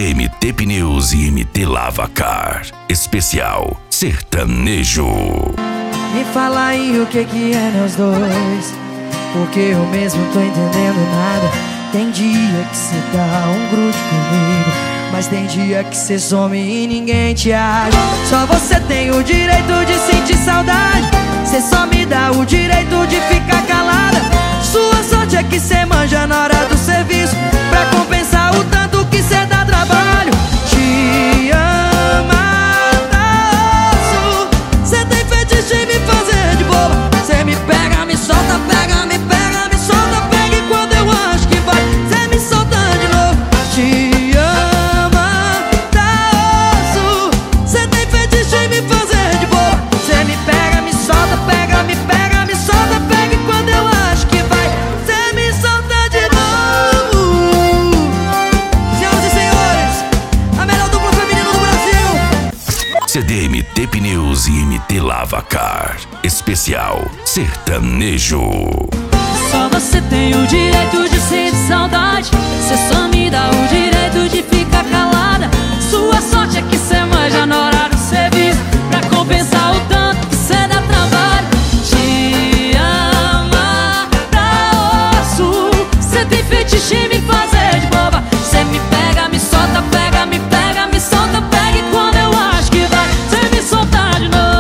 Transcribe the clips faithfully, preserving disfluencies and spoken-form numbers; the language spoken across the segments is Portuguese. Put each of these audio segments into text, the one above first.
D M T Pneus e M T Lavacar. Especial sertanejo. Me fala aí o que que é nós dois, porque eu mesmo tô entendendo nada. Tem dia que cê dá um grude comigo, mas tem dia que cê some e ninguém te acha. Só você tem o direito de sentir saudade, cê só me dá o direito de ficar calada. Sua sorte é que cê manja na hora do serviço, pra compensar o tanto que cê dá trabalho. Te ama, tá osso, cê tem fetiche em me fazer de boba. Cê me pega, me solta, pega, me pega, me solta, pega, e quando eu acho que vai, cê me solta de novo. Te ama, tá osso, cê tem fetiche em me fazer de boba. Cê me pega, me solta, pega, me pega, me solta, pega, e quando eu acho que vai, cê me solta de novo. Senhoras e senhores, a melhor dupla feminina do Brasil. C D M T Pneus e M T Lavacar. Especial sertanejo. Só você tem o direito de sentir saudade, cê só me dá o direito de ficar calada. Sua sorte é que cê manja na hora do serviço, pra compensar o tanto que cê dá trabalho. Te ama, tá osso, cê tem fetiche em me fazer de boba. Cê me pega, me solta, pega, me pega, me solta, pega, e quando eu acho que vai, cê me solta de novo.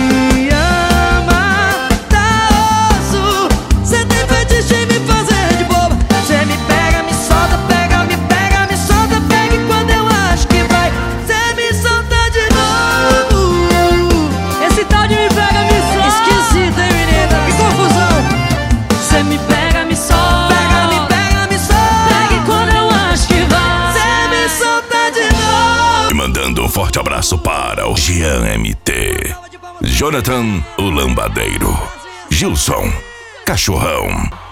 Mandando um forte abraço para o Jean M T, Jonathan, o Lambadeiro, Gilson, Cachorrão.